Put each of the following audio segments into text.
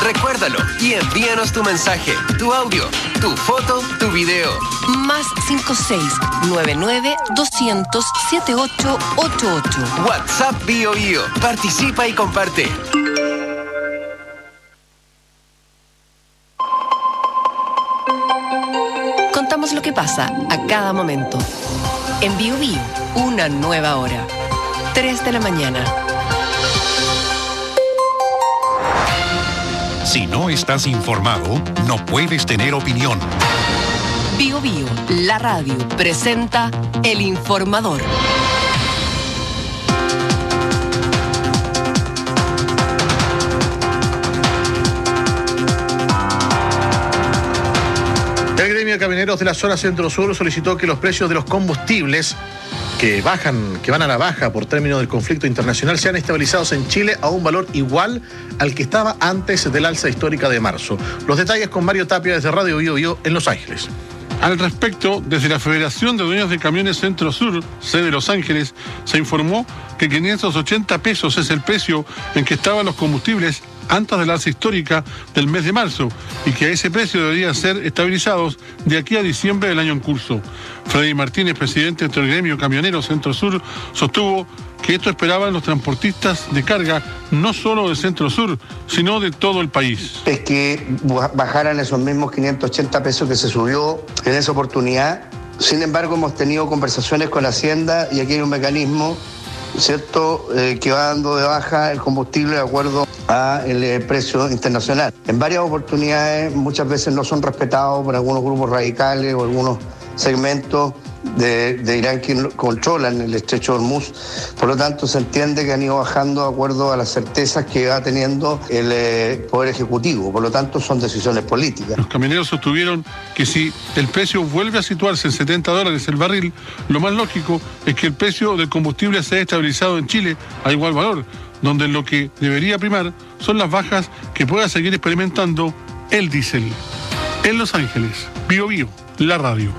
Recuérdalo y envíanos tu mensaje, tu audio, tu foto, tu video. Más 56-99-200-7888. WhatsApp Bio Bio. Participa y comparte. Contamos lo que pasa a cada momento. En Bio Bio, una nueva hora. 3 de la mañana. Si no estás informado, no puedes tener opinión. Bio Bio, la radio, presenta El Informador. El gremio de camioneros de la zona centro-sur solicitó que los precios de los combustibles que van a la baja por término del conflicto internacional sean estabilizados en Chile a un valor igual al que estaba antes del alza histórica de marzo. Los detalles con Mario Tapia desde Radio Bio Bio en Los Ángeles. Al respecto, desde la Federación de Dueños de Camiones Centro-Sur, sede Los Ángeles, se informó que 580 pesos es el precio en que estaban los combustibles antes de la alza histórica del mes de marzo y que a ese precio deberían ser estabilizados de aquí a diciembre del año en curso. Freddy Martínez, presidente del gremio camionero Centro-Sur, sostuvo que esto esperaban los transportistas de carga no solo del Centro-Sur, sino de todo el país. Es que bajaran esos mismos 580 pesos que se subió en esa oportunidad. Sin embargo, hemos tenido conversaciones con Hacienda y aquí hay un mecanismo, ¿cierto?, que va dando de baja el combustible de acuerdo al precio internacional. En varias oportunidades, muchas veces no son respetados por algunos grupos radicales o algunos segmentos de Irán que controlan el estrecho de Hormuz. Por lo tanto, se entiende que han ido bajando de acuerdo a las certezas que va teniendo el Poder Ejecutivo. Por lo tanto, son decisiones políticas. Los camioneros sostuvieron que si el precio vuelve a situarse en $70 el barril, lo más lógico es que el precio del combustible sea estabilizado en Chile a igual valor, donde lo que debería primar son las bajas que pueda seguir experimentando el diésel. En Los Ángeles, Bio Bio, la radio.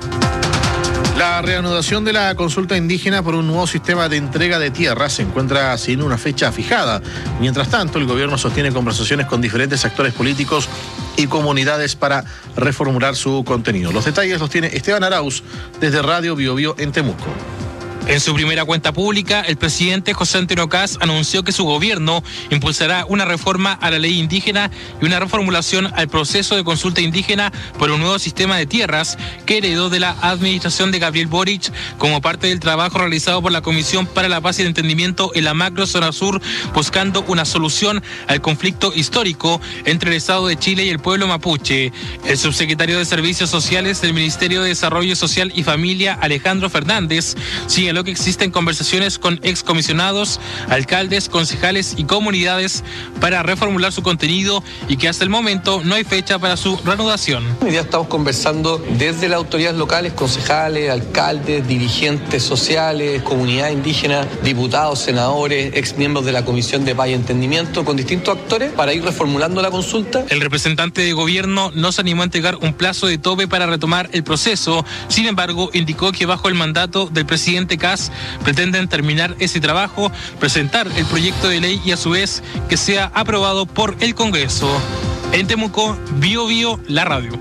La reanudación de la consulta indígena por un nuevo sistema de entrega de tierras se encuentra sin una fecha fijada. Mientras tanto, el gobierno sostiene conversaciones con diferentes actores políticos y comunidades para reformular su contenido. Los detalles los tiene Esteban Arauz desde Radio Bio Bio en Temuco. En su primera cuenta pública, el presidente José Antonio Kast anunció que su gobierno impulsará una reforma a la ley indígena y una reformulación al proceso de consulta indígena por un nuevo sistema de tierras que heredó de la administración de Gabriel Boric como parte del trabajo realizado por la Comisión para la Paz y el Entendimiento en la macro zona sur, buscando una solución al conflicto histórico entre el Estado de Chile y el pueblo mapuche. El subsecretario de Servicios Sociales del Ministerio de Desarrollo Social y Familia, Alejandro Fernández, señaló que existen conversaciones con excomisionados, alcaldes, concejales y comunidades para reformular su contenido y que hasta el momento no hay fecha para su reanudación. Hoy día estamos conversando desde las autoridades locales, concejales, alcaldes, dirigentes sociales, comunidad indígena, diputados, senadores, exmiembros de la Comisión de Paz y Entendimiento, con distintos actores para ir reformulando la consulta. El representante de gobierno no se animó a entregar un plazo de tope para retomar el proceso. Sin embargo, indicó que bajo el mandato del presidente Kast pretenden terminar ese trabajo, presentar el proyecto de ley y a su vez que sea aprobado por el Congreso. En Temuco, Bio Bio, la radio.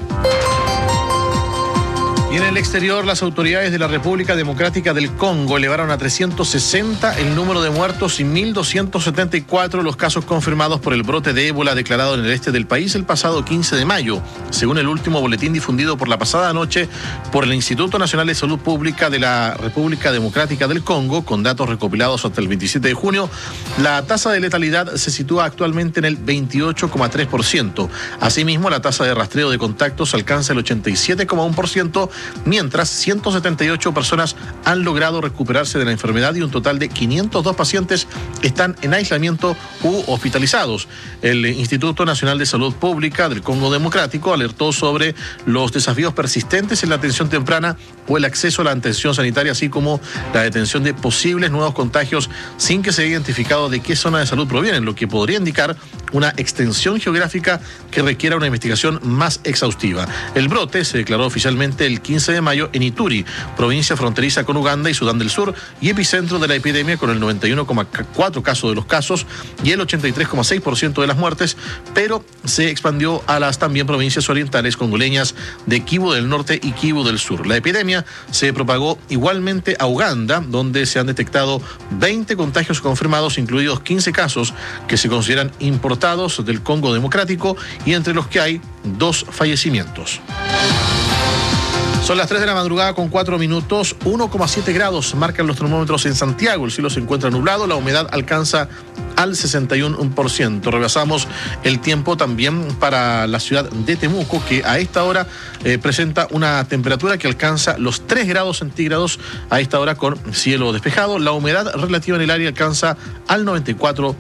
Y en el exterior, las autoridades de la República Democrática del Congo elevaron a 360 el número de muertos y 1.274 los casos confirmados por el brote de ébola declarado en el este del país el pasado 15 de mayo. Según el último boletín difundido por la pasada noche por el Instituto Nacional de Salud Pública de la República Democrática del Congo, con datos recopilados hasta el 27 de junio, la tasa de letalidad se sitúa actualmente en el 28,3%. Asimismo, la tasa de rastreo de contactos alcanza el 87,1%, mientras 178 personas han logrado recuperarse de la enfermedad y un total de 502 pacientes están en aislamiento u hospitalizados. El Instituto Nacional de Salud Pública del Congo Democrático alertó sobre los desafíos persistentes en la atención temprana o el acceso a la atención sanitaria, así como la detención de posibles nuevos contagios sin que se haya identificado de qué zona de salud provienen, lo que podría indicar una extensión geográfica que requiera una investigación más exhaustiva. El brote se declaró oficialmente el 15 de mayo en Ituri, provincia fronteriza con Uganda y Sudán del Sur, y epicentro de la epidemia con el 91,4% de los casos y el 83,6% de las muertes, pero se expandió a las también provincias orientales congoleñas de Kivu del Norte y Kivu del Sur. La epidemia se propagó igualmente a Uganda, donde se han detectado 20 contagios confirmados, incluidos 15 casos que se consideran importados del Congo Democrático y entre los que hay 2 fallecimientos. Son las 3 de la madrugada con 4 minutos, 1,7 grados marcan los termómetros en Santiago, el cielo se encuentra nublado, la humedad alcanza al 61%. Rebasamos el tiempo también para la ciudad de Temuco, que a esta hora presenta una temperatura que alcanza los 3 grados centígrados a esta hora con cielo despejado. La humedad relativa en el área alcanza al 94%.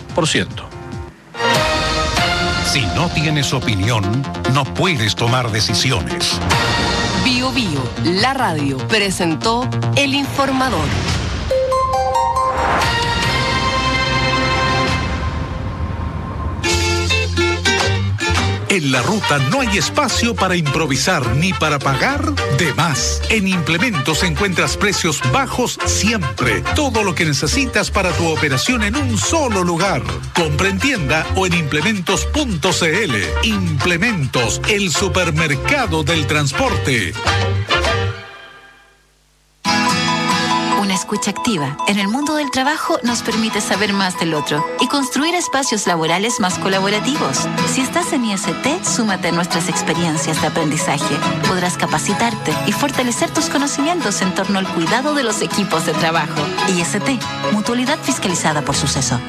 Si no tienes opinión, no puedes tomar decisiones. Bio Bio, la radio, presentó El Informador. En la ruta no hay espacio para improvisar ni para pagar de más. En Implementos encuentras precios bajos siempre. Todo lo que necesitas para tu operación en un solo lugar. Compra en tienda o en implementos.cl. Implementos, el supermercado del transporte. Una escucha activa en el mundo del trabajo nos permite saber más del otro y construir espacios laborales más colaborativos. Si estás en IST, súmate a nuestras experiencias de aprendizaje. Podrás capacitarte y fortalecer tus conocimientos en torno al cuidado de los equipos de trabajo. IST, mutualidad fiscalizada por Suceso.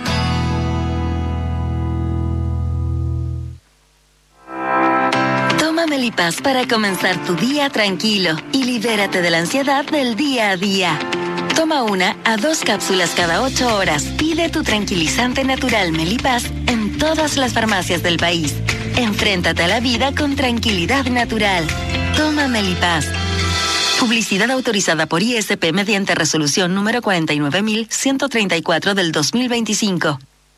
Toma Melipaz para comenzar tu día tranquilo y libérate de la ansiedad del día a día. Toma 1 a 2 cápsulas cada 8 horas. Pide tu tranquilizante natural Melipaz en todas las farmacias del país. Enfréntate a la vida con tranquilidad natural. Toma Melipaz. Publicidad autorizada por ISP mediante resolución número 49.134 del 2025.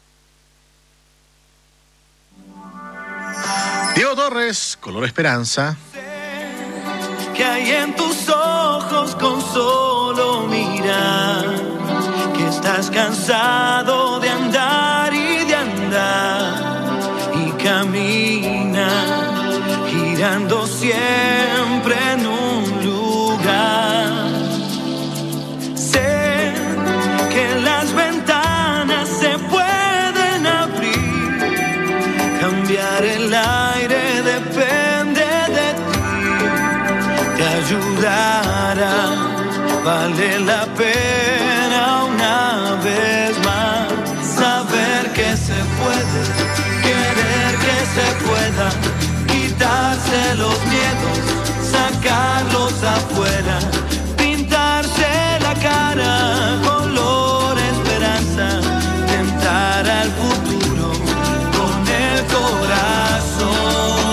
Diego Torres, Color Esperanza. Que hay en tus ojos con solo mirar, que estás cansado de andar y de andar, y camina girando siempre en un lugar. Sé que las ventanas se pueden abrir, cambiar el aire depende de ti. Te ayudará, vale la pena una vez más saber que se puede, querer que se pueda, quitarse los miedos, sacarlos afuera, pintarse la cara color esperanza, tentar al futuro con el corazón.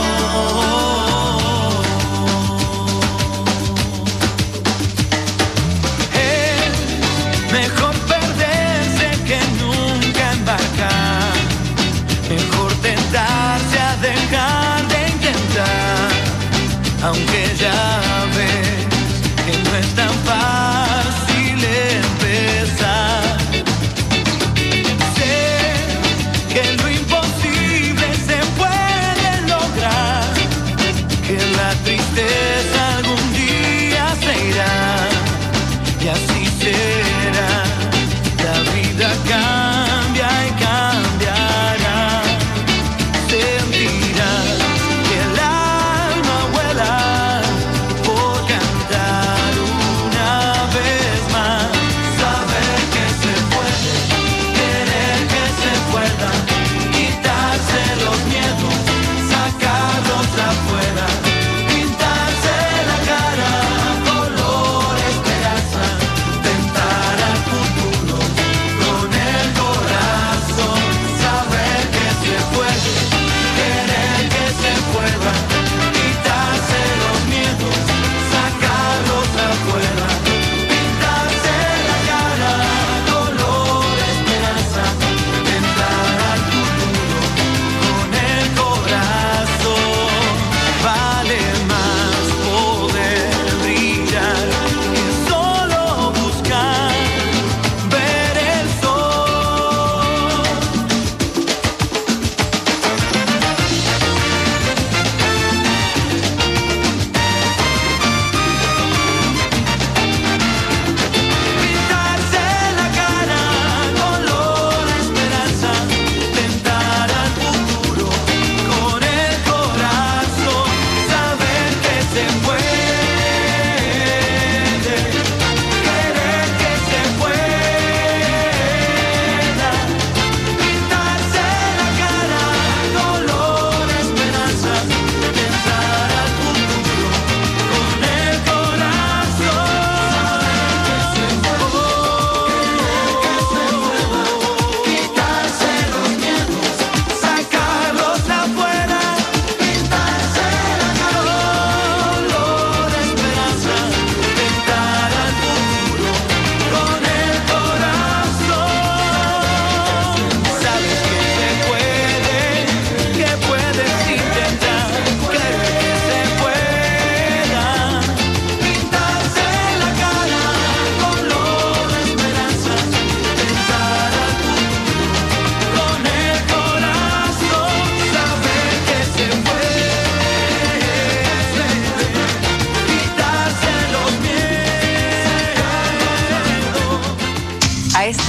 Mejor tentarse a dejar de intentar, aunque ya ves que no es tan fácil empezar. Sé que lo imposible se puede lograr, que la tristeza algún día se irá, y así será. La vida cambia y cambiará. Sentirás que el alma vuela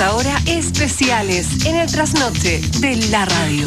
esta hora especiales en el trasnoche de la radio.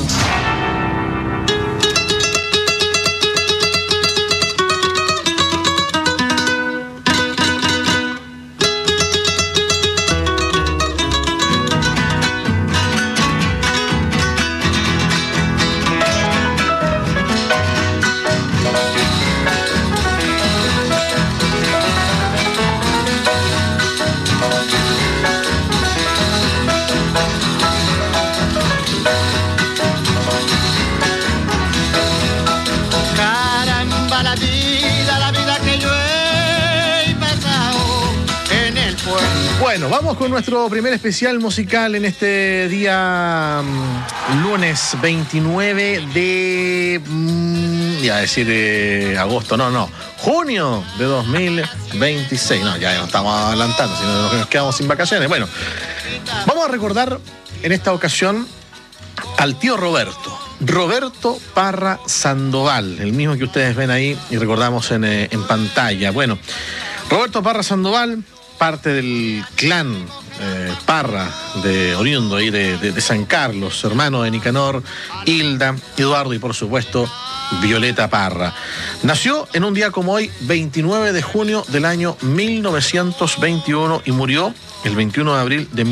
Bueno, vamos con nuestro primer especial musical en este día lunes 29 de... iba a decir agosto, junio de 2026. No, ya nos estamos adelantando, si no nos quedamos sin vacaciones. Bueno, vamos a recordar en esta ocasión al tío Roberto Parra Sandoval, el mismo que ustedes ven ahí y recordamos en pantalla. Bueno, Roberto Parra Sandoval, parte del clan Parra, oriundo ahí de San Carlos, hermano de Nicanor, Hilda, Eduardo y por supuesto Violeta Parra. Nació en un día como hoy, 29 de junio del año 1921 y murió el 21 de abril de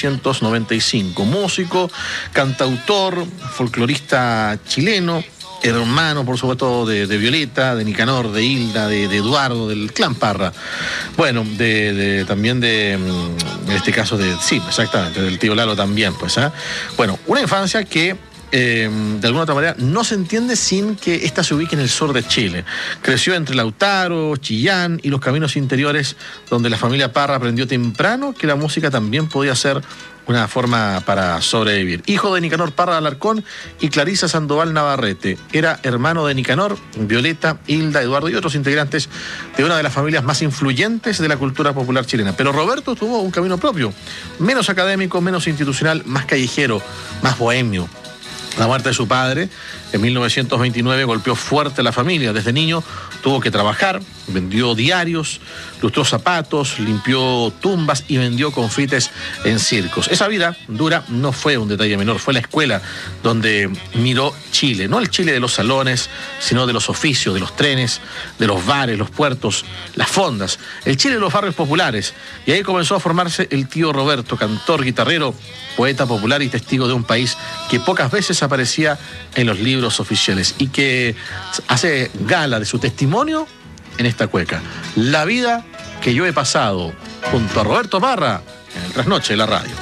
1995. Músico, cantautor, folclorista chileno, hermano, por supuesto, de Violeta, de Nicanor, de Hilda, de Eduardo, del clan Parra. Bueno, también en este caso sí, exactamente, del tío Lalo también, pues. Bueno, una infancia que de alguna otra manera no se entiende sin que ésta se ubique en el sur de Chile. Creció entre Lautaro, Chillán y los caminos interiores, donde la familia Parra aprendió temprano que la música también podía ser una forma para sobrevivir. Hijo de Nicanor Parra Alarcón y Clarisa Sandoval Navarrete. Era hermano de Nicanor, Violeta, Hilda, Eduardo y otros integrantes de una de las familias más influyentes de la cultura popular chilena. Pero Roberto tuvo un camino propio, menos académico, menos institucional, más callejero, más bohemio. La muerte de su padre en 1929 golpeó fuerte a la familia. Desde niño tuvo que trabajar, vendió diarios, lustró zapatos, limpió tumbas y vendió confites en circos. Esa vida dura no fue un detalle menor, fue la escuela donde miró Chile. No el Chile de los salones, sino de los oficios, de los trenes, de los bares, los puertos, las fondas. El Chile de los barrios populares. Y ahí comenzó a formarse el tío Roberto, cantor, guitarrero, poeta popular y testigo de un país que pocas veces aparecía en los libros oficiales y que hace gala de su testimonio en esta cueca. La vida que yo he pasado junto a Roberto Parra en el trasnoche de la radio.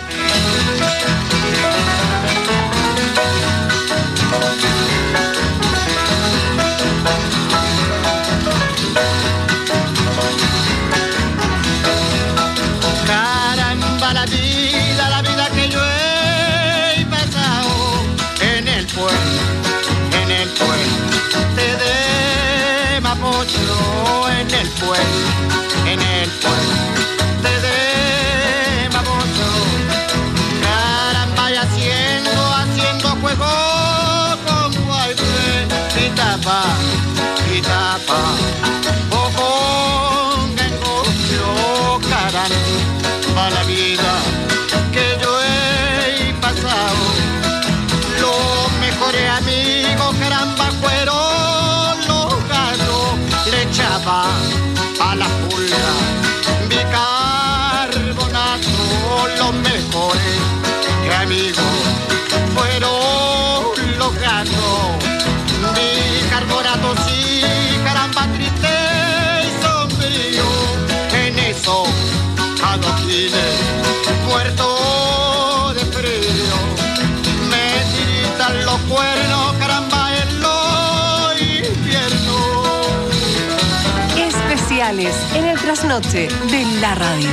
Caramba, la vida que yo he pasado en el puente de Mapocho, en el puente de Mapocho. Caramba, y haciendo juego con guaybe y tapa, o con negocio. Caramba, la vida que yo he pasado. Los mejores amigos, caramba, fueron los gatos. Le echaba a la pulga bicarbonato. Los mejores amigos fueron los gatos. Bicarbonato, sí, caramba, triste y sombrío. En eso adoquines, muerto de frío. Me tiritan los cuernos, caramba, en los inviernos. Especiales en el trasnoche de la radio.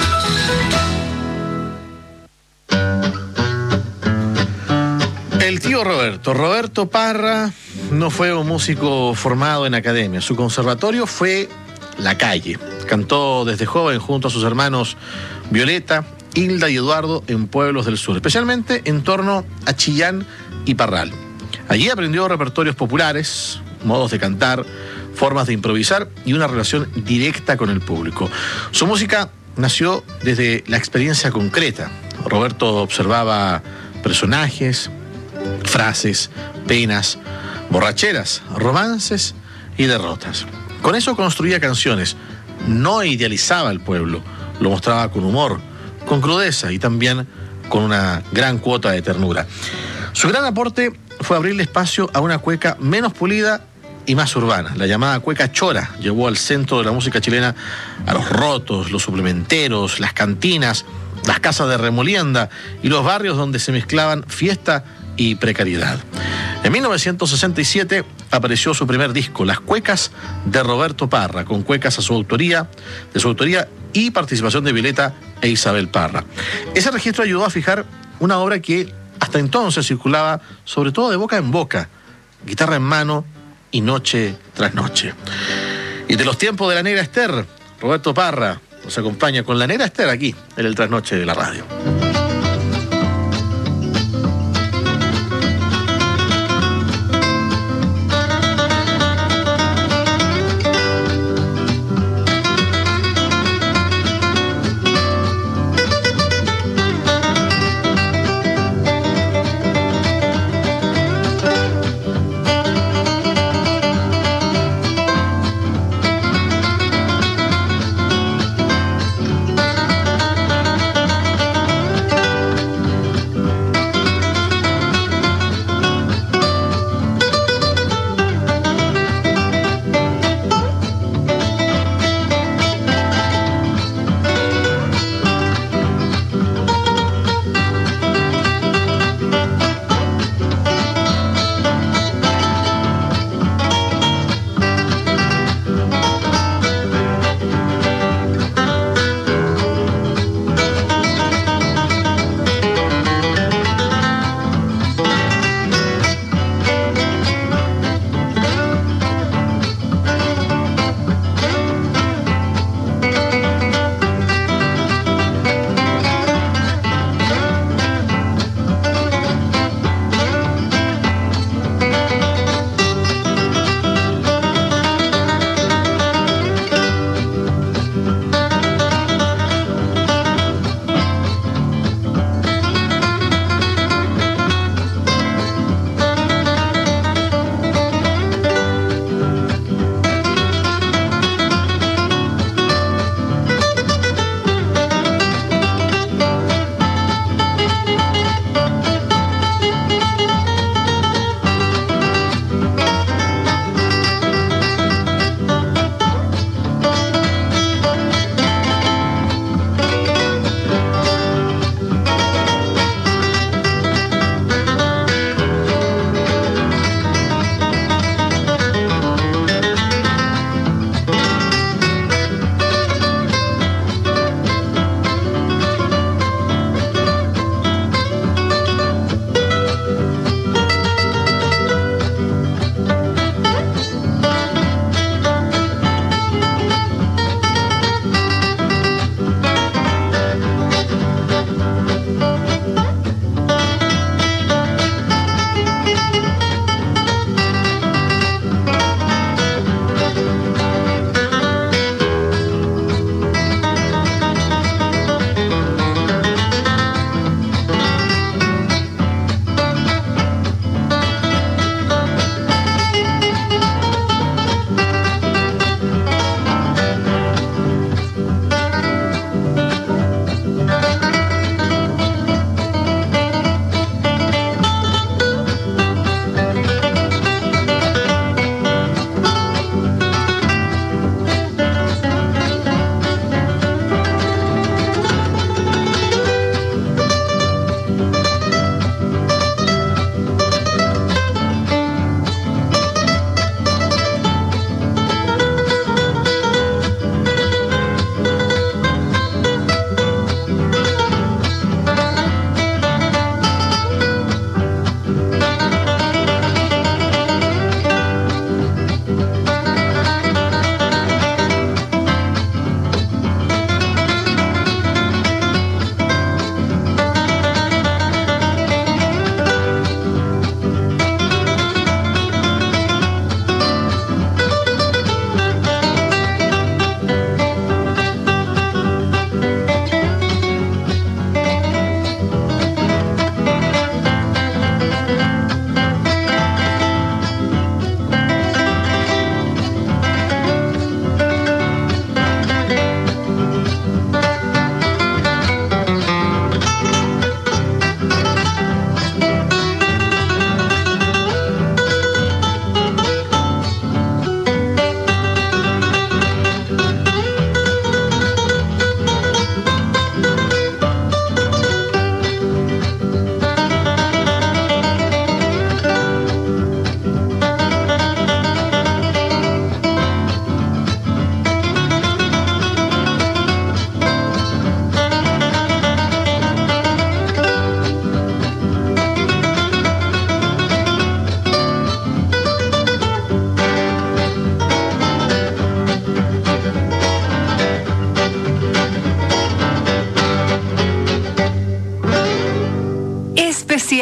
El tío Roberto Parra, no fue un músico formado en academia. Su conservatorio fue la calle. Cantó desde joven junto a sus hermanos Violeta, Hilda y Eduardo en pueblos del sur, especialmente en torno a Chillán y Parral. Allí aprendió repertorios populares, modos de cantar, formas de improvisar y una relación directa con el público. Su música nació desde la experiencia concreta, Roberto observaba personajes, frases, penas, borracheras, romances y derrotas. Con eso construía canciones. No idealizaba al pueblo, lo mostraba con humor, con crudeza y también con una gran cuota de ternura. Su gran aporte fue abrirle espacio a una cueca menos pulida y más urbana. La llamada cueca chora llevó al centro de la música chilena a los rotos, los suplementeros, las cantinas, las casas de remolienda y los barrios donde se mezclaban fiesta y precariedad. En 1967 apareció su primer disco, Las Cuecas de Roberto Parra, con cuecas de su autoría y participación de Violeta e Isabel Parra. Ese registro ayudó a fijar una obra que hasta entonces circulaba sobre todo de boca en boca, guitarra en mano y noche tras noche. Y de los tiempos de la Negra Ester, Roberto Parra nos acompaña con la Negra Ester aquí en el Trasnoche de la Radio.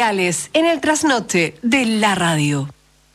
Especiales en el trasnoche de la radio.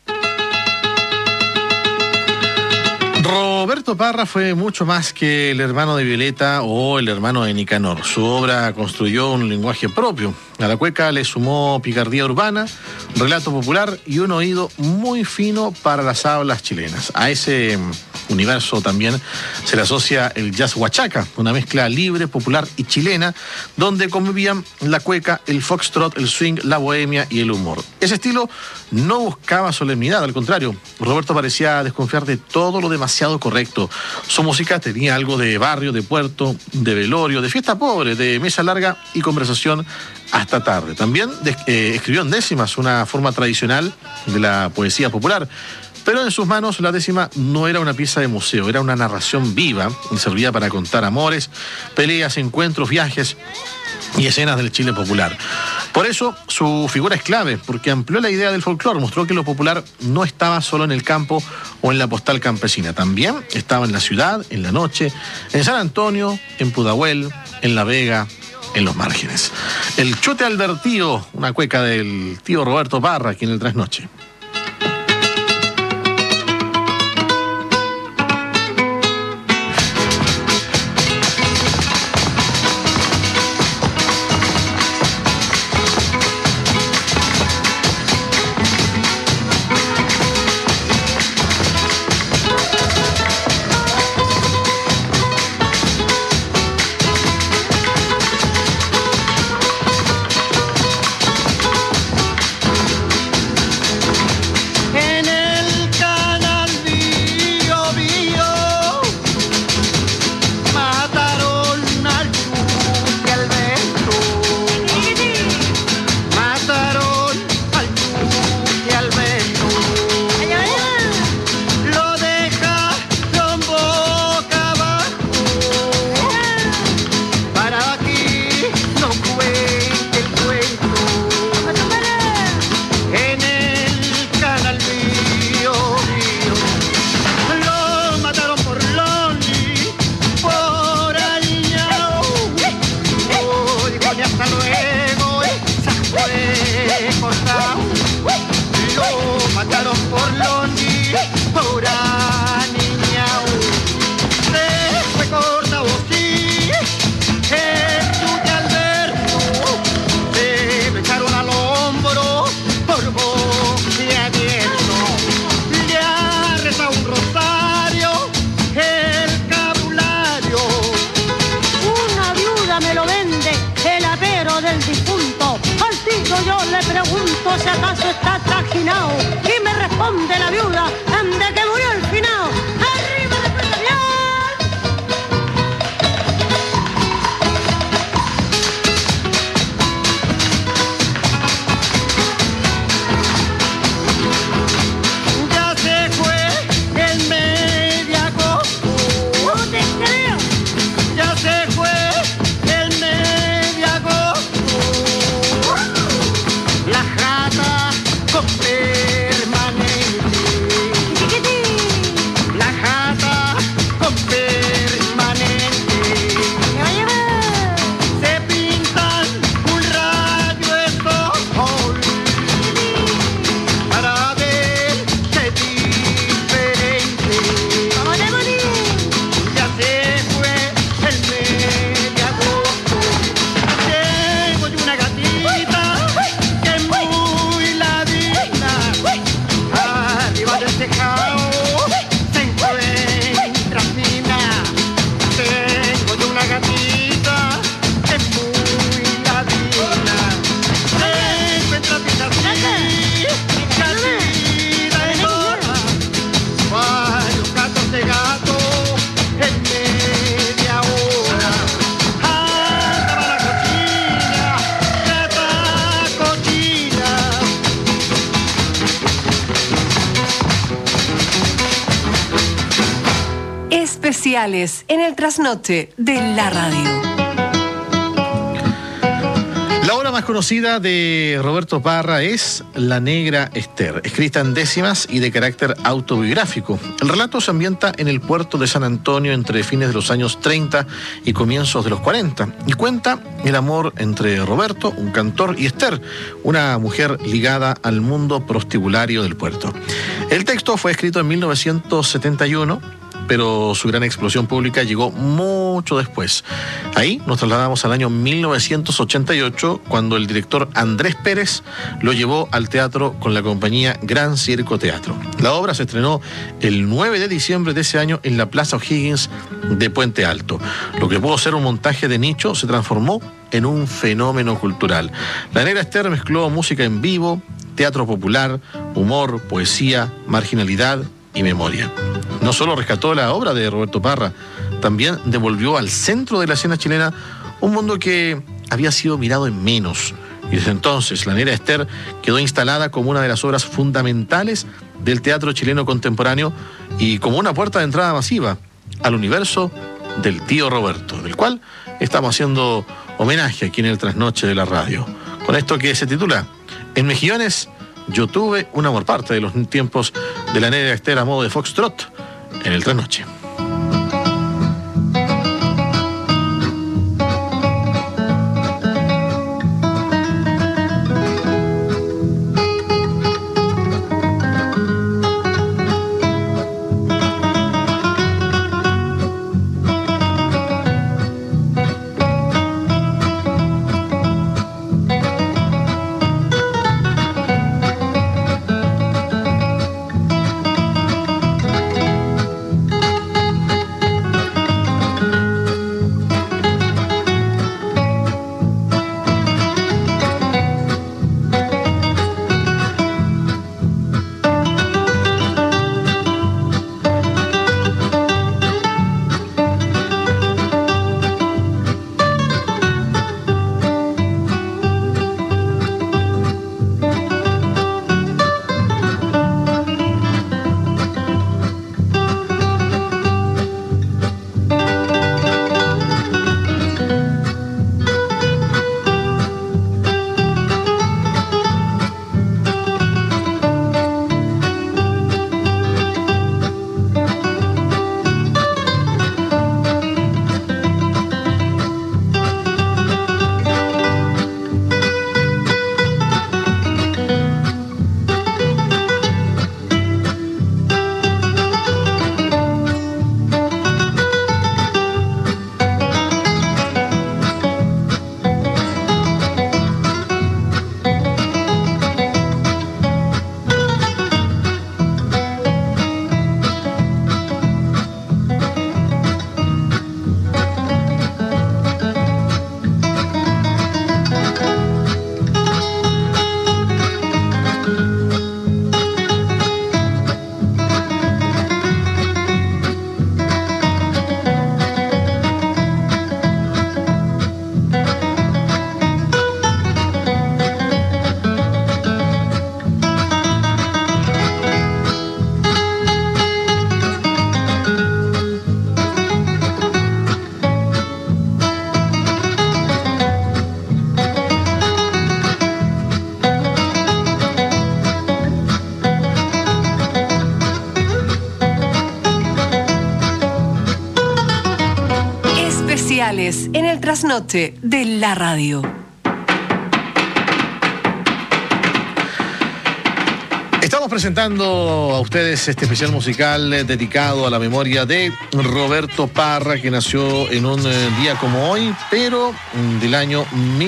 Roberto Parra fue mucho más que el hermano de Violeta o el hermano de Nicanor. Su obra construyó un lenguaje propio. A la cueca le sumó picardía urbana, relato popular y un oído muy fino para las hablas chilenas. A ese universo también se le asocia el jazz huachaca, una mezcla libre, popular y chilena, donde convivían la cueca, el foxtrot, el swing, la bohemia y el humor. Ese estilo no buscaba solemnidad, al contrario, Roberto parecía desconfiar de todo lo demasiado correcto. Su música tenía algo de barrio, de puerto, de velorio, de fiesta pobre, de mesa larga y conversación hasta tarde. También escribió en décimas, una forma tradicional de la poesía popular. Pero en sus manos la décima no era una pieza de museo, era una narración viva y servía para contar amores, peleas, encuentros, viajes y escenas del Chile popular. Por eso su figura es clave, porque amplió la idea del folclore, mostró que lo popular no estaba solo en el campo o en la postal campesina, también estaba en la ciudad, en la noche, en San Antonio, en Pudahuel, en La Vega, en los márgenes. El chote Albertío, una cueca del tío Roberto Parra, aquí en el Trasnoche. Y me responde la viuda, ande que murió el finao. ¡Arriba la Ya se fue el mediaco. No te creo. Ya se fue el mediaco. La jata con permanente. La jata con permanente. Se pintan un rayo de sol para verse diferente. Ya se fue el mes de agosto. Tengo yo una gatita que es muy ladina. Arriba del tejado se encuentra fina. Tengo yo una gatita que es muy ladina. Se encuentra fina así, gatita enorme. Varios gatos de gato en media hora. Andaba la cochina, gata cochina. Especiales en el trasnoche de la radio. La obra más conocida de Roberto Parra es La Negra Ester, escrita en décimas y de carácter autobiográfico. El relato se ambienta en el puerto de San Antonio entre fines de los años 30 y comienzos de los 40 y cuenta el amor entre Roberto, un cantor, y Ester, una mujer ligada al mundo prostibulario del puerto. El texto fue escrito en 1971, pero su gran explosión pública llegó mucho después. Ahí nos trasladamos al año 1988, cuando el director Andrés Pérez lo llevó al teatro con la compañía Gran Circo Teatro. La obra se estrenó el 9 de diciembre de ese año en la Plaza O'Higgins de Puente Alto. Lo que pudo ser un montaje de nicho se transformó en un fenómeno cultural. La Negra Ester mezcló música en vivo, teatro popular, humor, poesía, marginalidad y memoria. No solo rescató la obra de Roberto Parra, también devolvió al centro de la escena chilena un mundo que había sido mirado en menos. Y desde entonces, La Negra Ester quedó instalada como una de las obras fundamentales del teatro chileno contemporáneo y como una puerta de entrada masiva al universo del tío Roberto, del cual estamos haciendo homenaje aquí en el Trasnoche de la Radio. Con esto que se titula En Mejillones yo tuve un amor, parte de los tiempos de La Negra Ester a modo de foxtrot en el Trasnoche. En el Trasnoche de la Radio. Estamos presentando a ustedes este especial musical dedicado a la memoria de Roberto Parra, que nació en un día como hoy, pero del año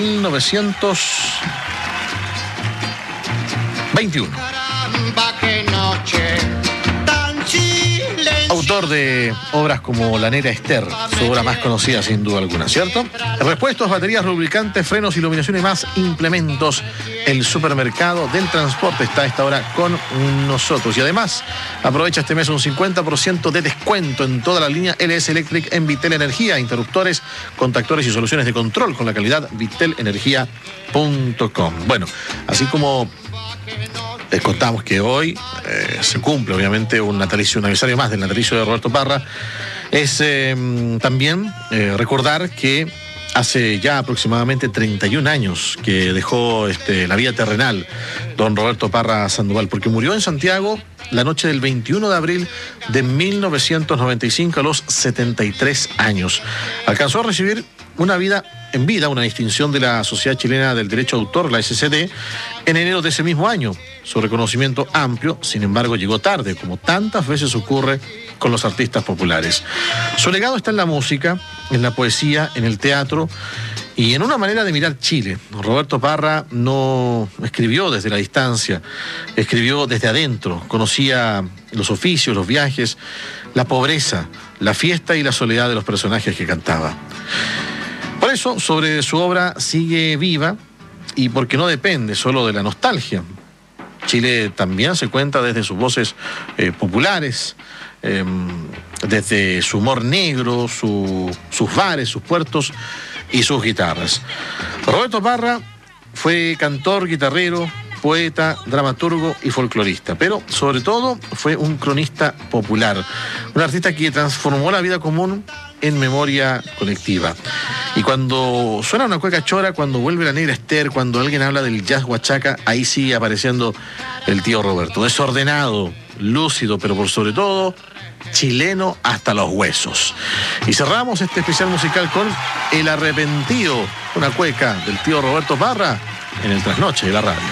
1921. Caramba, qué noche tan silenciosa. Autor de obras como La Negra Ester, su obra más conocida sin duda alguna, ¿cierto? Repuestos, baterías, lubricantes, frenos, iluminación y más implementos. El supermercado del transporte está a esta hora con nosotros. Y además, aprovecha este mes un 50% de descuento en toda la línea LS Electric en Vitel Energía. Interruptores, contactores y soluciones de control con la calidad vitelenergia.com. Bueno, así como les contamos que hoy se cumple obviamente un aniversario más del natalicio de Roberto Parra, es también recordar que hace ya aproximadamente 31 años que dejó la vida terrenal don Roberto Parra Sandoval, porque murió en Santiago la noche del 21 de abril de 1995 a los 73 años. Alcanzó a recibir una distinción de la Sociedad Chilena del Derecho de Autor, la SCD, en enero de ese mismo año. Su reconocimiento amplio, sin embargo, llegó tarde, como tantas veces ocurre con los artistas populares. Su legado está en la música, en la poesía, en el teatro y en una manera de mirar Chile. Roberto Parra no escribió desde la distancia, escribió desde adentro, conocía los oficios, los viajes, la pobreza, la fiesta y la soledad de los personajes que cantaba. Por eso, sobre su obra sigue viva y porque no depende solo de la nostalgia. Chile también se cuenta desde sus voces populares, desde su humor negro, sus bares, sus puertos y sus guitarras. Roberto Parra fue cantor, guitarrero, poeta, dramaturgo y folclorista, pero sobre todo fue un cronista popular, un artista que transformó la vida común en memoria colectiva. Y cuando suena una cueca chora, cuando vuelve la negra Esther, cuando alguien habla del jazz huachaca, ahí sigue apareciendo el tío Roberto, desordenado, lúcido, pero por sobre todo chileno hasta los huesos. Y cerramos este especial musical con El Arrepentido, una cueca del tío Roberto Parra en el Trasnoche de la Radio.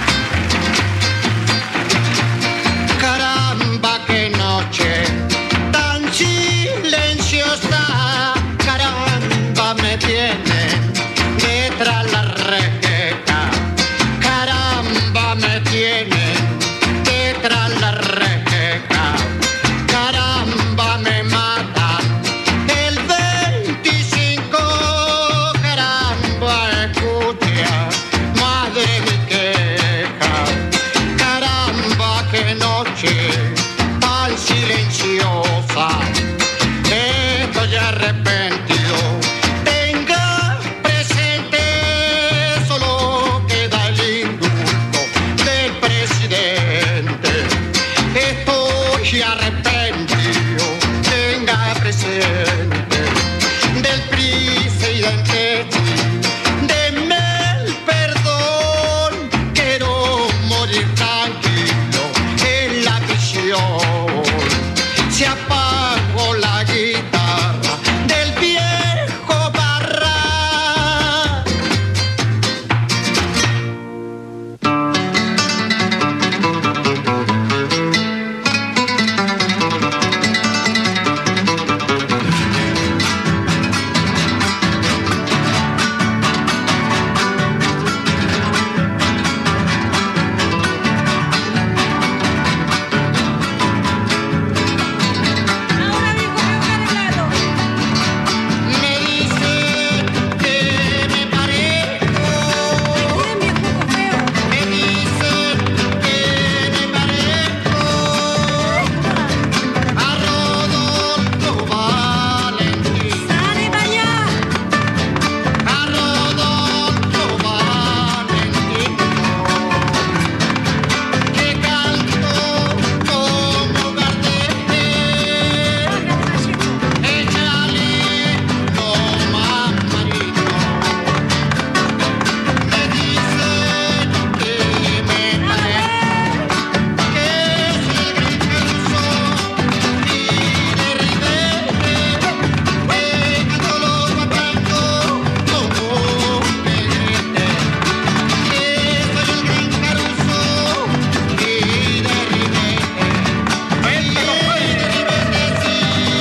Caramba, qué noche tan silenciosa, caramba, me tienen detrás la reja, caramba, me tienen detrás la reja, caramba, me matan el 25, caramba, escucha, madre mi queja, caramba, qué noche tan silenciosa, estoy arrepentido. Tenga presente, solo queda el indulto del presidente. Estoy arrepentido, tenga presente del presidente. Deme el perdón, quiero morir tranquilo en la prisión. Se apagó la guitarra del viejo Parra. Me dice que me parezco, me dice que me parezco a Rodolfo Valentino, a Rodolfo Valentino, que canto como Gardel, échale lo más marino. Me dicen que me parezco, que es el gran Caruso y de Rivera, pegando los guapangos como Negrete, que soy el gran Caruso y de Rivera, pegando los guapangos sí,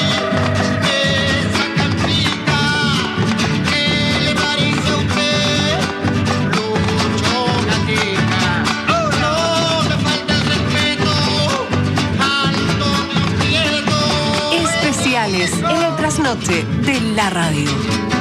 esa cantica que le parece a usted, Lucho Gatica. No me falta el respeto, Antonio Prieto. Especiales en el Trasnoche de la Radio.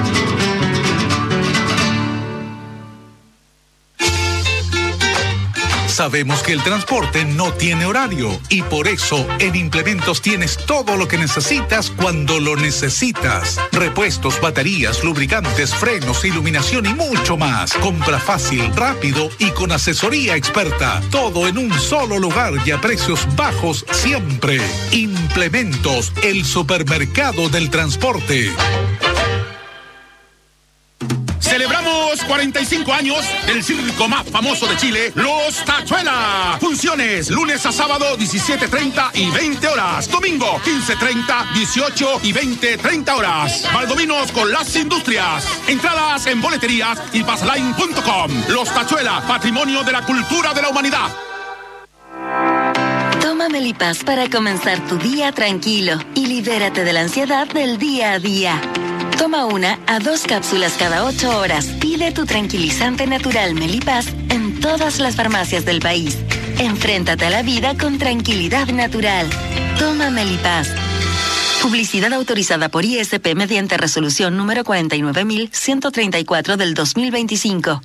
Sabemos que el transporte no tiene horario y por eso en Implementos tienes todo lo que necesitas cuando lo necesitas. Repuestos, baterías, lubricantes, frenos, iluminación y mucho más. Compra fácil, rápido y con asesoría experta. Todo en un solo lugar y a precios bajos siempre. Implementos, el supermercado del transporte. 45 años del circo más famoso de Chile, Los Tachuela. Funciones lunes a sábado 17:30 y 20 horas. Domingo 15:30, 18 y 20:30 horas. Valdominos con las industrias. Entradas en boleterías y passline.com. Los Tachuela, patrimonio de la cultura de la humanidad. Toma Melipaz para comenzar tu día tranquilo y libérate de la ansiedad del día a día. Toma 1 a 2 cápsulas cada 8 horas. Pide tu tranquilizante natural Melipaz en todas las farmacias del país. Enfréntate a la vida con tranquilidad natural. Toma Melipaz. Publicidad autorizada por ISP mediante resolución número 49.134 del 2025.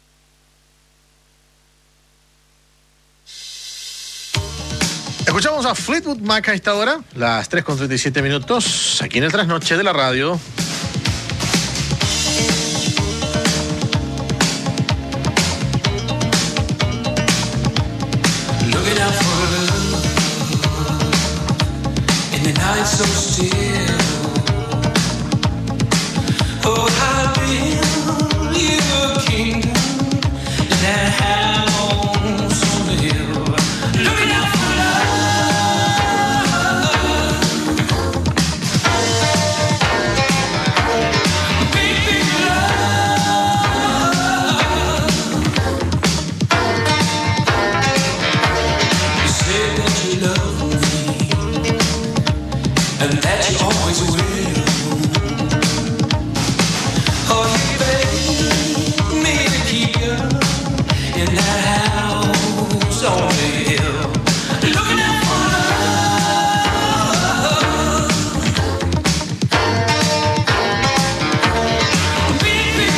Escuchamos a Fleetwood Mac a esta hora, las 3:37 minutos, aquí en el Trasnoche de la radio. Looking out for love in the night so still. Oh, how build you a kingdom in that house on the hill. Looking out for and that you always will. Oh, you beg me to keep you in that house on the hill. Looking out for love. Big, big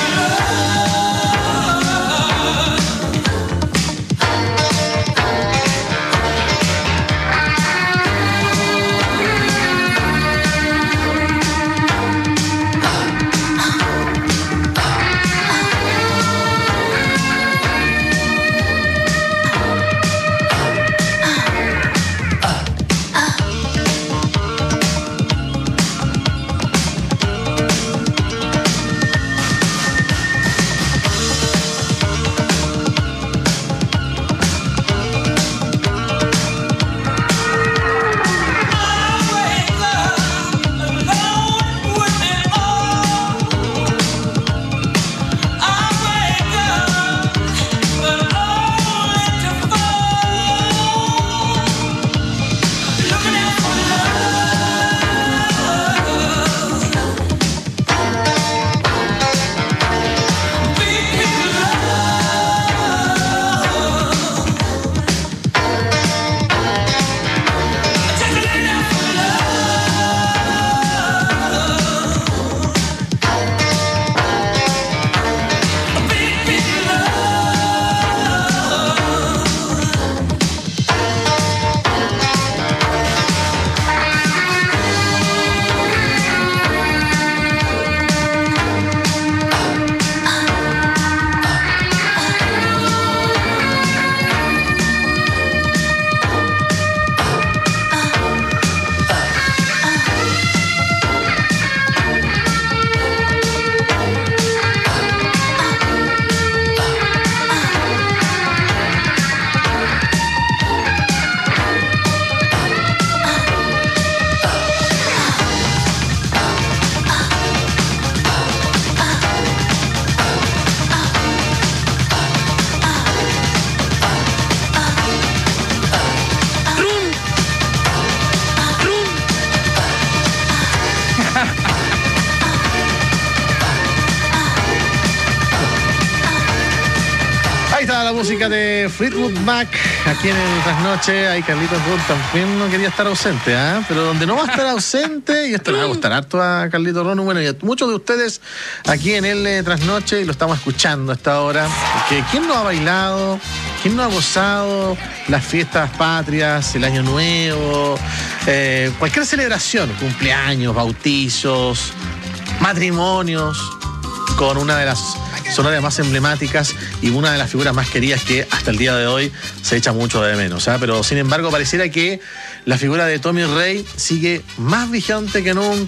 La música de Fleetwood Mac aquí en el Trasnoche. Ahí Carlitos Ron también no quería estar ausente, ¿eh? Pero donde no va a estar ausente, y esto le va a gustar harto a Carlitos Ron, bueno, y a muchos de ustedes aquí en el Trasnoche, y lo estamos escuchando a esta hora, porque ¿quién no ha bailado? ¿Quién no ha gozado las fiestas patrias, el Año Nuevo, cualquier celebración, cumpleaños, bautizos, matrimonios, con una de las sonorias más emblemáticas y una de las figuras más queridas que hasta el día de hoy se echa mucho de menos, ¿eh? Pero sin embargo pareciera que la figura de Tommy Rey sigue más vigente que nunca,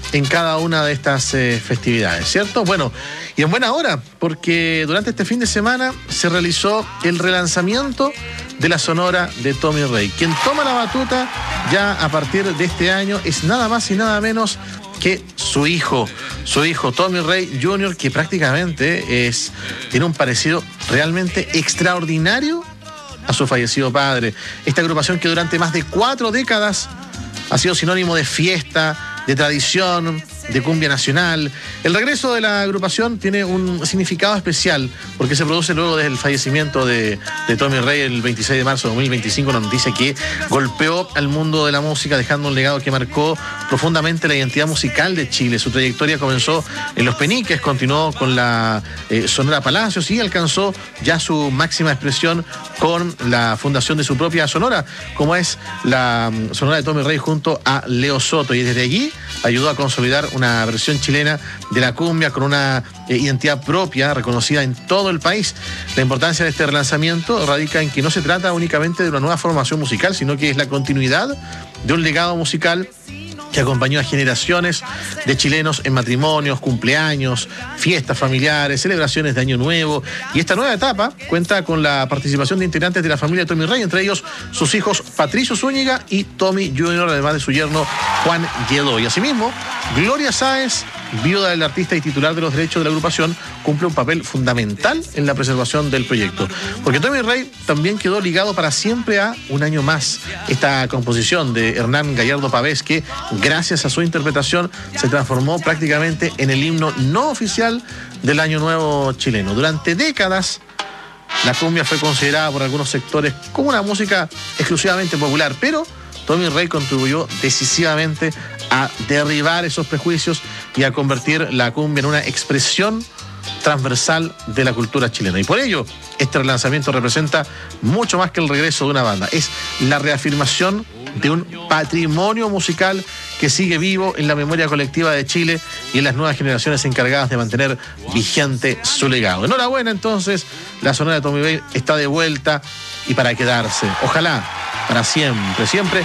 en cada una de estas festividades, ¿cierto? Bueno, y en buena hora, porque durante este fin de semana se realizó el relanzamiento de la Sonora de Tommy Rey. Quien toma la batuta ya a partir de este año es nada más y nada menos que su hijo Tommy Rey Jr., que prácticamente tiene un parecido realmente extraordinario a su fallecido padre. Esta agrupación que durante más de 4 décadas ha sido sinónimo de fiesta, de tradición, de cumbia nacional. El regreso de la agrupación tiene un significado especial porque se produce luego del fallecimiento de Tommy Rey el 26 de marzo de 2025, una noticia que golpeó al mundo de la música, dejando un legado que marcó profundamente la identidad musical de Chile. Su trayectoria comenzó en Los Peniques, continuó con la Sonora Palacios y alcanzó ya su máxima expresión con la fundación de su propia Sonora, como es la Sonora de Tommy Rey junto a Leo Soto, y desde allí ayudó a consolidar una versión chilena de la cumbia con una identidad propia reconocida en todo el país. La importancia de este relanzamiento radica en que no se trata únicamente de una nueva formación musical, sino que es la continuidad de un legado musical que acompañó a generaciones de chilenos en matrimonios, cumpleaños, fiestas familiares, celebraciones de Año Nuevo. Y esta nueva etapa cuenta con la participación de integrantes de la familia de Tommy Rey, entre ellos sus hijos Patricio Zúñiga y Tommy Jr., además de su yerno Juan Lledó. Y asimismo, Gloria Sáez, viuda del artista y titular de los derechos de la agrupación, cumple un papel fundamental en la preservación del proyecto. Porque Tommy Rey también quedó ligado para siempre a Un Año Más, esta composición de Hernán Gallardo Pavés, que gracias a su interpretación se transformó prácticamente en el himno no oficial del Año Nuevo chileno. Durante décadas, la cumbia fue considerada por algunos sectores como una música exclusivamente popular, pero Tommy Rey contribuyó decisivamente a derribar esos prejuicios y a convertir la cumbia en una expresión transversal de la cultura chilena. Y por ello, este relanzamiento representa mucho más que el regreso de una banda. Es la reafirmación de un patrimonio musical que sigue vivo en la memoria colectiva de Chile y en las nuevas generaciones encargadas de mantener vigente su legado. Enhorabuena, entonces, la Sonora de Tommy Rey está de vuelta y para quedarse. Ojalá para siempre, siempre,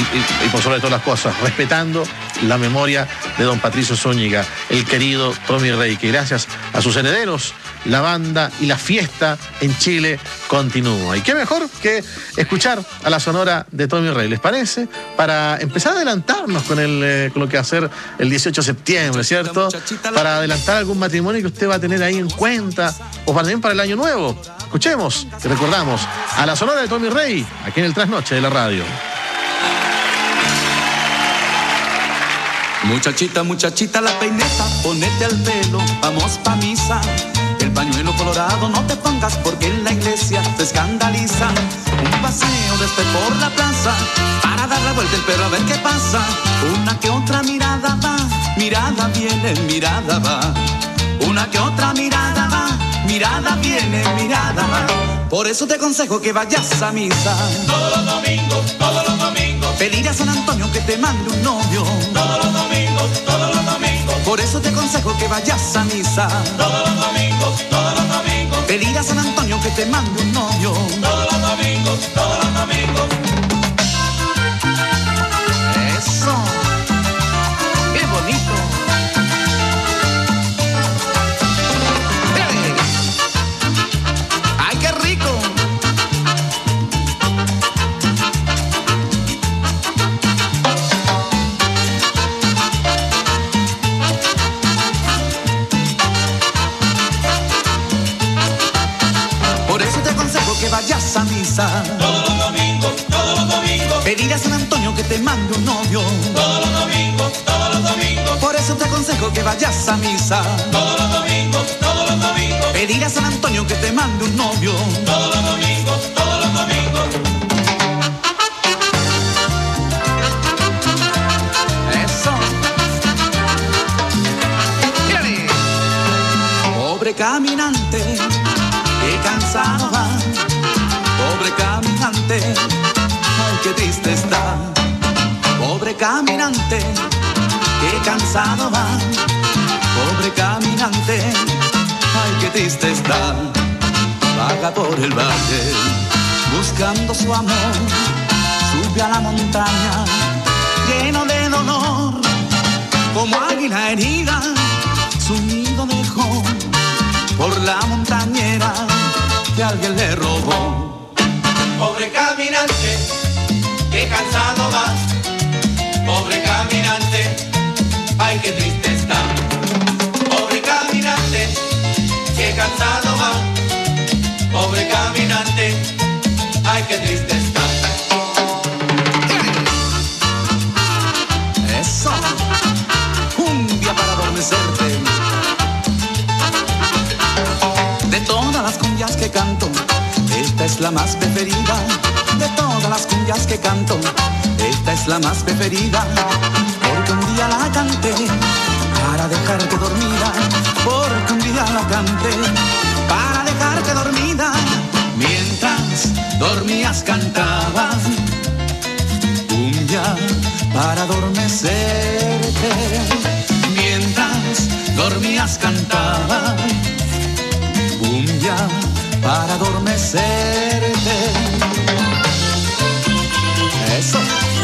y por sobre todas las cosas, respetando la memoria de don Patricio Zúñiga, el querido Tommy Rey, que gracias a sus herederos, la banda y la fiesta en Chile continúa. Y qué mejor que escuchar a la Sonora de Tommy Rey, ¿les parece? Para empezar a adelantarnos con lo que va a ser el 18 de septiembre, ¿cierto? Para adelantar algún matrimonio que usted va a tener ahí en cuenta, o también para el Año Nuevo. Escuchemos y recordamos a la Sonora de Tommy Rey, aquí en el Trasnoche de la Radio. Muchachita, muchachita, la peineta, ponete al pelo, vamos pa' misa. El pañuelo colorado no te pongas porque en la iglesia te escandaliza. Un paseo después por la plaza para dar la vuelta el perro a ver qué pasa. Una que otra mirada va, mirada viene, mirada va. Una que otra mirada va, mirada viene, mirada va. Por eso te aconsejo que vayas a misa todos los domingos, todos los domingos. Pedir a San Antonio que te mande un novio todos los domingos, todos los domingos. Por eso te aconsejo que vayas a misa todos los domingos, todos los domingos. Pedir a San Antonio que te mande un novio todos los domingos, todos los domingos. Eso, qué bonito. ¡Ay, qué rico! Por eso te aconsejo que vayas a misa todos los domingos, todos los domingos. Pedir a San Antonio que te mande un novio todos los domingos, todos los domingos. Por eso te aconsejo que vayas a misa todos los domingos, todos los domingos. Pedir a San Antonio que te mande un novio todos los domingos, todos los domingos. Eso. Mírale. Pobre caminante, qué cansado va. Pobre caminante, ay, qué triste está. Pobre caminante, qué cansado va. Pobre caminante, ay, qué triste está. Vaga por el valle, buscando su amor. Sube a la montaña, lleno de dolor, como alguien herida su nido dejó por la montañera que alguien le robó. Pobre caminante, que cansado va. Pobre caminante, ay qué triste está. Pobre caminante, que cansado va. Pobre caminante, ay qué triste está. Eso, cumbia para adormecerte. De todas las cumbias que canto, esta es la más preferida. De todas las cumbias que canto, esta es la más preferida. Porque un día la canté para dejarte dormida. Porque un día la canté para dejarte dormida. Mientras dormías cantaba cumbia para adormecerte. Mientras dormías cantaba cumbia para adormecerte. Eso.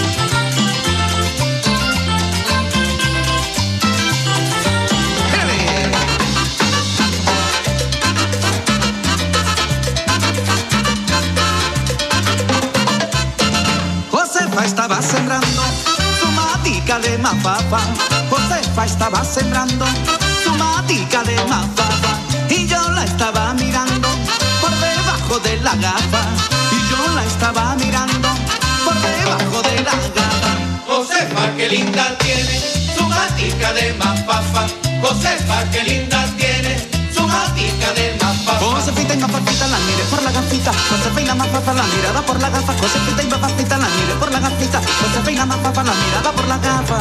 Josefa estaba sembrando su matica de mafafa. Josefa estaba sembrando su matica de mafafa. Y yo la estaba mirando por debajo de la gafa. Y yo la estaba mirando por debajo de la gafa. Josefa, qué linda tiene su matica de mafafa. Josefa, qué linda tiene su matica de mafafa. Josefita y mafafita la mire por la gafita. Josefa y la mafafa la mirada por la gafa. Josefita y mafafita la mire por la gafita. Josefa y la mafafa la mirada por la gafa.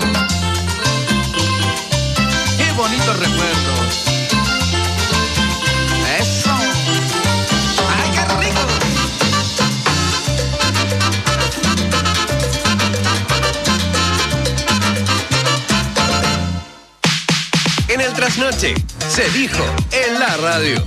Qué bonitos recuerdos. Eso. ¡Ay, qué rico! En el trasnoche, se dijo en la radio.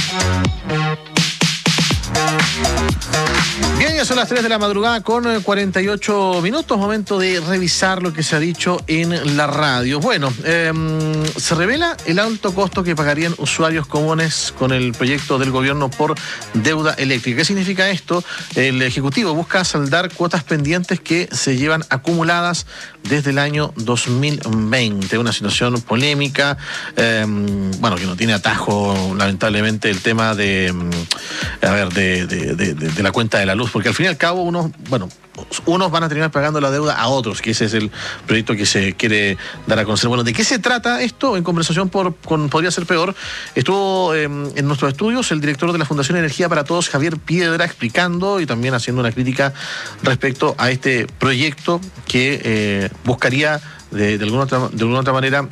Bien, ya son las 3 de la madrugada con 48 minutos, momento de revisar lo que se ha dicho en la radio. Bueno, se revela el alto costo que pagarían usuarios comunes con el proyecto del gobierno por deuda eléctrica. ¿Qué significa esto? El Ejecutivo busca saldar cuotas pendientes que se llevan acumuladas desde el año 2020. Una situación polémica, bueno, que no tiene atajo, lamentablemente, el tema de la cuenta de la luz, porque al fin y al cabo unos van a terminar pagando la deuda a otros, que ese es el proyecto que se quiere dar a conocer. Bueno, ¿de qué se trata esto? En conversación con Podría Ser Peor, estuvo en nuestros estudios el director de la Fundación Energía para Todos, Javier Piedra, explicando y también haciendo una crítica respecto a este proyecto que buscaría de alguna otra manera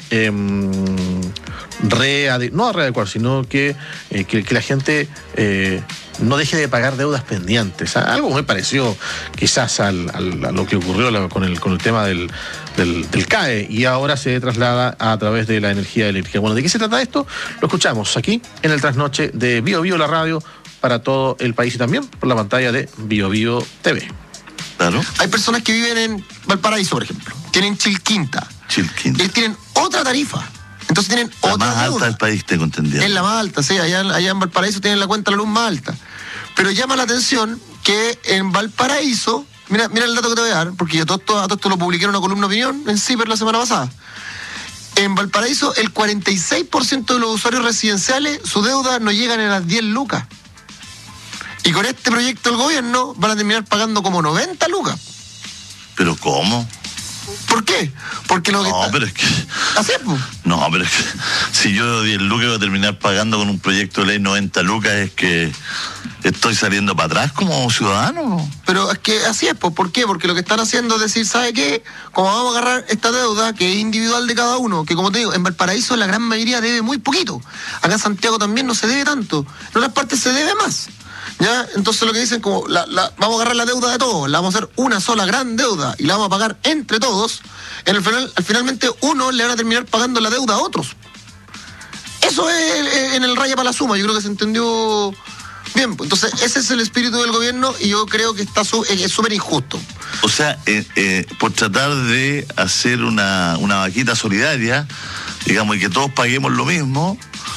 no readecuar, sino que la gente no deje de pagar deudas pendientes. Algo muy parecido quizás a lo que ocurrió con el tema del CAE, y ahora se traslada a través de la energía eléctrica. Bueno, ¿de qué se trata esto? Lo escuchamos aquí en el trasnoche de Bio Bio, la radio para todo el país, y también por la pantalla de Bio Bio TV. Claro. Hay personas que viven en Valparaíso, por ejemplo, tienen Chilquinta. Ellos tienen otra tarifa. Entonces tienen la otra más deuda. Alta del país, tengo entendido. Es la más alta, sí, allá en Valparaíso tienen la cuenta de la luz más alta. Pero llama la atención que en Valparaíso, mira el dato que te voy a dar, porque yo todo esto lo publiqué en una columna de opinión en CIPER la semana pasada. En Valparaíso, el 46% de los usuarios residenciales, su deuda no llegan a las 10 lucas. Y con este proyecto del gobierno van a terminar pagando como 90 lucas. ¿Pero cómo? ¿Por qué? Porque lo que pero es que... ¿Así es, pues? No, pero es que si yo 10 lucas voy a terminar pagando con un proyecto de ley 90 lucas, es que estoy saliendo para atrás como ciudadano. Pero es que así es, pues. ¿Por qué? Porque lo que están haciendo es decir, ¿sabe qué? Como vamos a agarrar esta deuda que es individual de cada uno, que como te digo, en Valparaíso la gran mayoría debe muy poquito. Acá en Santiago también no se debe tanto. En otras partes se debe más. ¿Ya? Entonces lo que dicen como vamos a agarrar la deuda de todos, la vamos a hacer una sola gran deuda y la vamos a pagar entre todos. Finalmente uno le van a terminar pagando la deuda a otros. Eso es en el raya para la suma, yo creo que se entendió bien. Entonces ese es el espíritu del gobierno y yo creo que es súper injusto. O sea, por tratar de hacer una vaquita solidaria, digamos, y que todos paguemos lo mismo,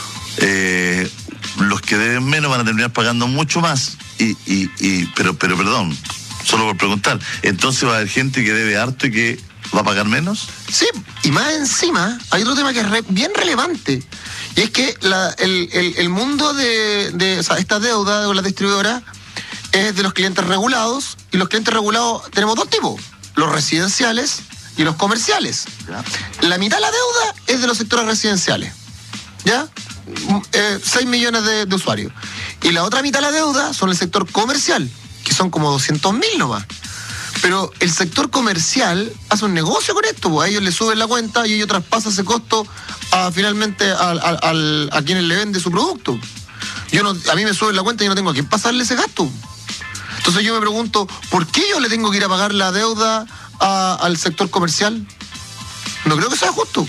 los que deben menos van a terminar pagando mucho más. Pero perdón, solo por preguntar, ¿entonces va a haber gente que debe harto y que va a pagar menos? Sí, y más encima, hay otro tema que es bien relevante, y es que el mundo de o sea, esta deuda de la distribuidora es de los clientes regulados, y los clientes regulados tenemos dos tipos, los residenciales y los comerciales. ¿Ya? La mitad de la deuda es de los sectores residenciales, ¿ya? 6 millones de usuarios. Y la otra mitad de la deuda son el sector comercial, que son como 200.000 nomás. Pero el sector comercial hace un negocio con esto, pues a ellos les suben la cuenta y ellos traspasan ese costo finalmente a quienes le vende su producto. A mí me suben la cuenta y yo no tengo a quién pasarle ese gasto. Entonces yo me pregunto, ¿por qué yo le tengo que ir a pagar la deuda al sector comercial? No creo que sea justo.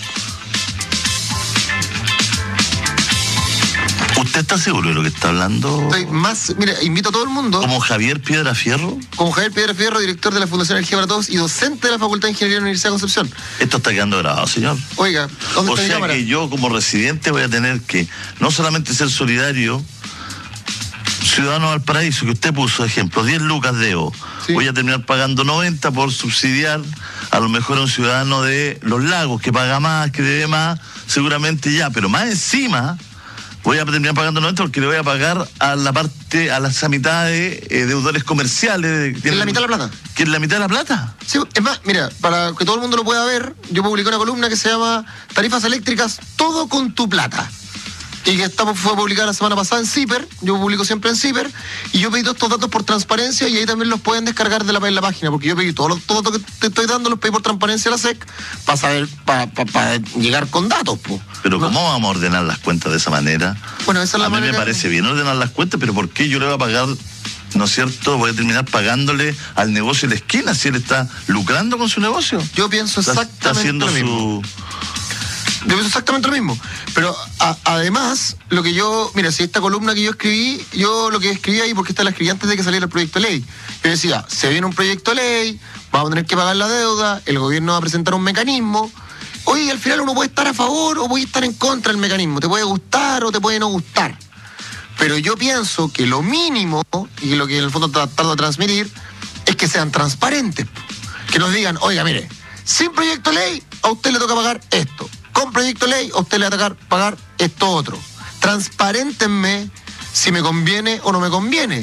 ¿Usted está seguro de lo que está hablando? Mira, invito a todo el mundo. ¿Como Javier Piedrafierro? Como Javier Piedrafierro, director de la Fundación Energía para Todos y docente de la Facultad de Ingeniería de la Universidad de Concepción. Esto está quedando grabado, señor. Oiga, ¿dónde está mi cámara? O sea que yo como residente voy a tener que no solamente ser solidario, Ciudadano Valparaíso, que usted puso ejemplo, 10 lucas debo. Sí. Voy a terminar pagando 90 por subsidiar a lo mejor a un ciudadano de Los Lagos que paga más, que debe más, seguramente ya, pero más encima voy a terminar pagando 90 porque le voy a pagar a esa mitad de deudores comerciales. ¿Que es la mitad de la plata? ¿Que es la mitad de la plata? Sí, es más, mira, para que todo el mundo lo pueda ver, yo publiqué una columna que se llama Tarifas eléctricas, todo con tu plata. Y que fue publicada la semana pasada en CIPER, yo publico siempre en CIPER, y yo pedí todos estos datos por transparencia y ahí también los pueden descargar de la página, porque yo pedí todos los datos que te estoy dando, los pedí por transparencia a la SEC, para saber, para llegar con datos, po. Pero ¿cómo vamos a ordenar las cuentas de esa manera? Bueno, esa es la manera. A mí me parece bien ordenar las cuentas, pero ¿por qué yo le voy a pagar, no es cierto, voy a terminar pagándole al negocio de la esquina si él está lucrando con su negocio? Yo pienso exactamente lo mismo. Yo pienso exactamente lo mismo. Pero además, mira, si esta columna que yo escribí, yo lo que escribí ahí, porque la escribí antes de que saliera el proyecto de ley. Yo decía, se viene un proyecto de ley, vamos a tener que pagar la deuda, el gobierno va a presentar un mecanismo. Oye, al final uno puede estar a favor o puede estar en contra del mecanismo. Te puede gustar o te puede no gustar. Pero yo pienso que lo mínimo, y lo que en el fondo trato de transmitir, es que sean transparentes. Que nos digan, oiga, mire, sin proyecto de ley, a usted le toca pagar esto. Con proyecto de ley, a usted le va a tocar pagar esto otro. Transparéntenme si me conviene o no me conviene.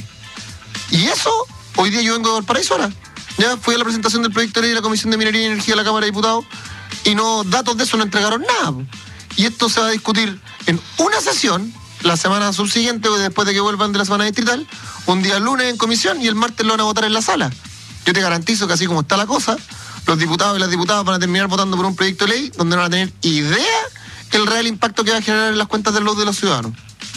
Y eso, hoy día yo vengo de Valparaíso ahora. Ya fui a la presentación del proyecto de ley de la Comisión de Minería y Energía de la Cámara de Diputados y datos de eso no entregaron nada. Y esto se va a discutir en una sesión, la semana subsiguiente, después de que vuelvan de la semana distrital, un día lunes en comisión y el martes lo van a votar en la sala. Yo te garantizo que así como está la cosa, los diputados y las diputadas van a terminar votando por un proyecto de ley donde no van a tener idea el real impacto que va a generar en las cuentas de luz de los ciudadanos.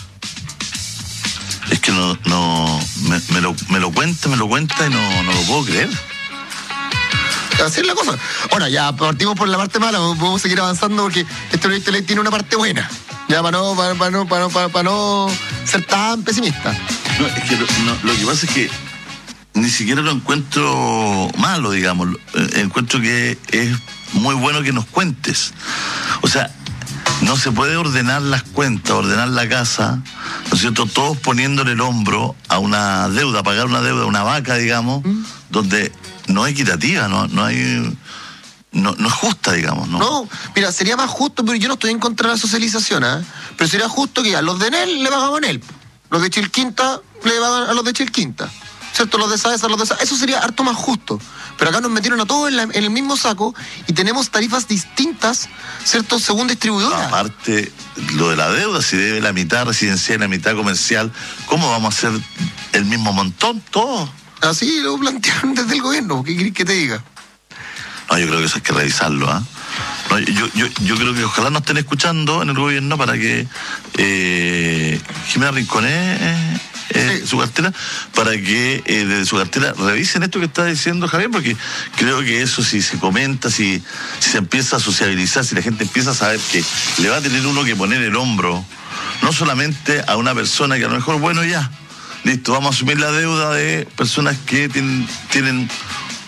Es que me lo cuenta y no lo puedo creer. Así es la cosa. Ahora, ya partimos por la parte mala, podemos seguir avanzando porque este proyecto de ley tiene una parte buena. Ya para no ser tan pesimista. No, es que lo que pasa es que ni siquiera lo encuentro malo, digamos. Encuentro que es muy bueno que nos cuentes. O sea, no se puede ordenar las cuentas, ordenar la casa, ¿no es cierto? Todos poniéndole el hombro a una deuda, pagar una deuda, una vaca, digamos, donde no es equitativa, no es justa, digamos, ¿no? No, mira, sería más justo, pero yo no estoy en contra de la socialización, pero sería justo que a los de Enel le pagamos a Enel, los de Chilquinta le pagan a los de Chilquinta, ¿cierto? Los de SAES a los de SAES, eso sería harto más justo. Pero acá nos metieron a todos en el mismo saco y tenemos tarifas distintas, ¿cierto? Según distribuidora. Aparte, lo de la deuda, si debe la mitad residencial y la mitad comercial, ¿cómo vamos a hacer el mismo montón, todo? Así lo plantearon desde el gobierno, ¿qué querés que te diga? No, yo creo que eso hay que revisarlo, ¿ah? No, yo creo que ojalá nos estén escuchando en el gobierno para que Jimena Rinconés su cartera, para que desde su cartera revisen esto que está diciendo Javier, porque creo que eso si se comenta, si se empieza a sociabilizar, si la gente empieza a saber que le va a tener uno que poner el hombro, no solamente a una persona que a lo mejor, bueno, ya, listo, vamos a asumir la deuda de personas que tienen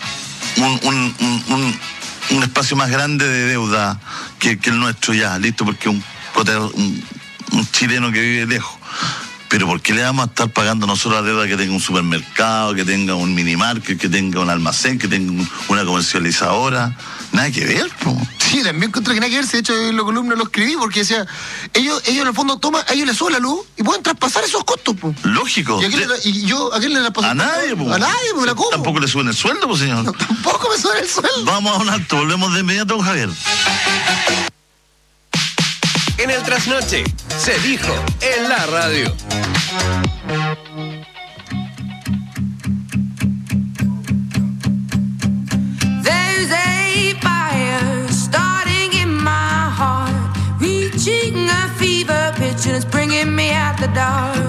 un espacio más grande de deuda que el nuestro ya, listo, porque un chileno que vive lejos. Pero ¿por qué le vamos a estar pagando nosotros la deuda que tenga un supermercado, que tenga un minimarket, que tenga un almacén, que tenga una comercializadora? Nada que ver, po. Sí, también encontré que nada que ver. De hecho, en la columna lo escribí porque decía, ellos en el fondo toman, a ellos les sube la luz y pueden traspasar esos costos, po. Lógico. ¿A quién le traspaso? A nadie, po. A nadie, me la como. Tampoco le suben el sueldo, po, señor. No, tampoco me suben el sueldo. Vamos a un alto, volvemos de inmediato con Javier. En el trasnoche, se dijo en la radio. There's a fire starting in my heart, reaching a fever pitch and it's bringing me out the dark.